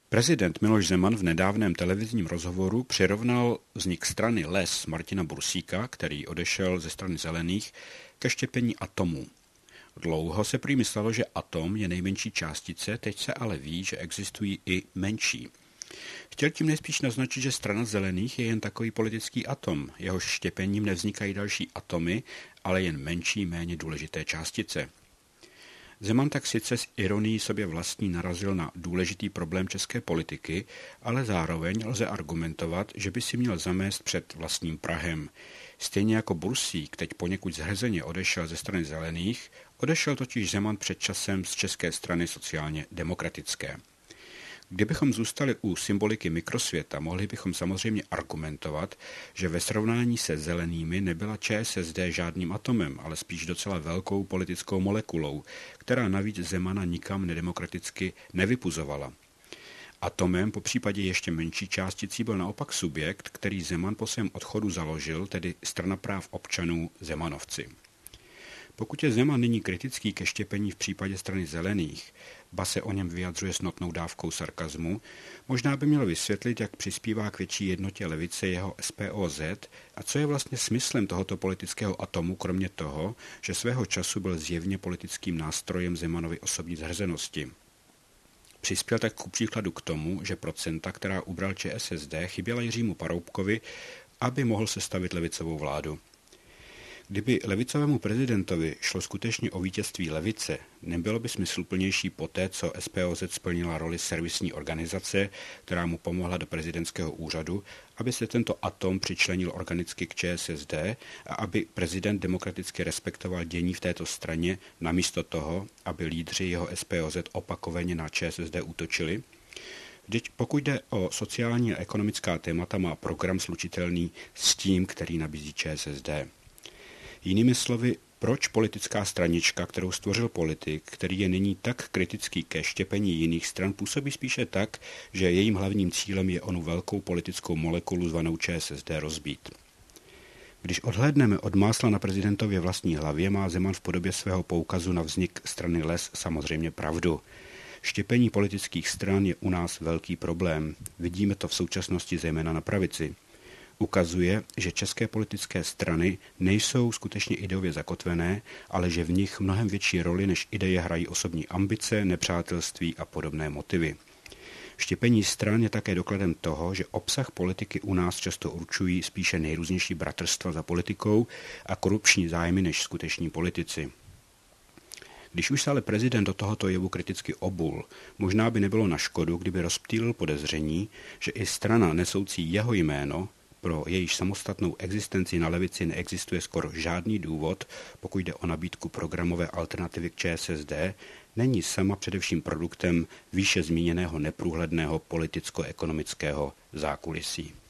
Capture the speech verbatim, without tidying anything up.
Prezident Miloš Zeman v nedávném televizním rozhovoru přirovnal vznik strany LeS Martina Bursíka, který odešel ze strany Zelených, ke štěpení atomů. Dlouho se prý myslelo, že atom je nejmenší částice, teď se ale ví, že existují i menší. Chtěl tím nejspíš naznačit, že strana Zelených je jen takový politický atom, jehož štěpením nevznikají další atomy, ale jen menší, méně důležité částice. Zeman tak sice s ironií sobě vlastní narazil na důležitý problém české politiky, ale zároveň lze argumentovat, že by si měl zamést před vlastním prahem. Stejně jako Bursík teď poněkud zhrzeně odešel ze strany Zelených, odešel totiž Zeman před časem z České strany sociálně demokratické. Kdybychom zůstali u symboliky mikrosvěta, mohli bychom samozřejmě argumentovat, že ve srovnání se Zelenými nebyla ČSSD žádným atomem, ale spíš docela velkou politickou molekulou, která navíc Zemana nikam nedemokraticky nevypuzovala. Atomem, po případě ještě menší částicí, byl naopak subjekt, který Zeman po svém odchodu založil, tedy Strana práv občanů Zemanovci. Pokud je Zeman nyní kritický ke štěpení v případě strany Zelených, ba se o něm vyjadřuje s notnou dávkou sarkazmu, možná by měl vysvětlit, jak přispívá k větší jednotě levice jeho S P O Z a co je vlastně smyslem tohoto politického atomu, kromě toho, že svého času byl zjevně politickým nástrojem Zemanovy osobní zhrzenosti. Přispěl tak ku příkladu k tomu, že procenta, která ubral ČSSD, chyběla Jiřímu Paroubkovi, aby mohl sestavit levicovou vládu. Kdyby levicovému prezidentovi šlo skutečně o vítězství levice, nebylo by smysluplnější poté, co S P O Z splnila roli servisní organizace, která mu pomohla do prezidentského úřadu, aby se tento atom přičlenil organicky k ČSSD a aby prezident demokraticky respektoval dění v této straně, namísto toho, aby lídři jeho S P O Z opakovaně na ČSSD útočili? Vždyť pokud jde o sociální a ekonomická témata, má program slučitelný s tím, který nabízí ČSSD. Jinými slovy, proč politická stranička, kterou stvořil politik, který je nyní tak kritický ke štěpení jiných stran, působí spíše tak, že jejím hlavním cílem je onu velkou politickou molekulu zvanou ČSSD rozbít. Když odhlédneme od másla na prezidentově vlastní hlavě, má Zeman v podobě svého poukazu na vznik strany LeS samozřejmě pravdu. Štěpení politických stran je u nás velký problém. Vidíme to v současnosti zejména na pravici. Ukazuje, že české politické strany nejsou skutečně ideově zakotvené, ale že v nich mnohem větší roli než ideje hrají osobní ambice, nepřátelství a podobné motivy. Štěpení stran je také dokladem toho, že obsah politiky u nás často určují spíše nejrůznější bratrstva za politikou a korupční zájmy než skuteční politici. Když už se ale prezident do tohoto jevu kriticky obul, možná by nebylo na škodu, kdyby rozptýlil podezření, že i strana nesoucí jeho jméno, pro jejíž samostatnou existenci na levici neexistuje skoro žádný důvod, pokud jde o nabídku programové alternativy k ČSSD, není sama především produktem výše zmíněného neprůhledného politicko-ekonomického zákulisí.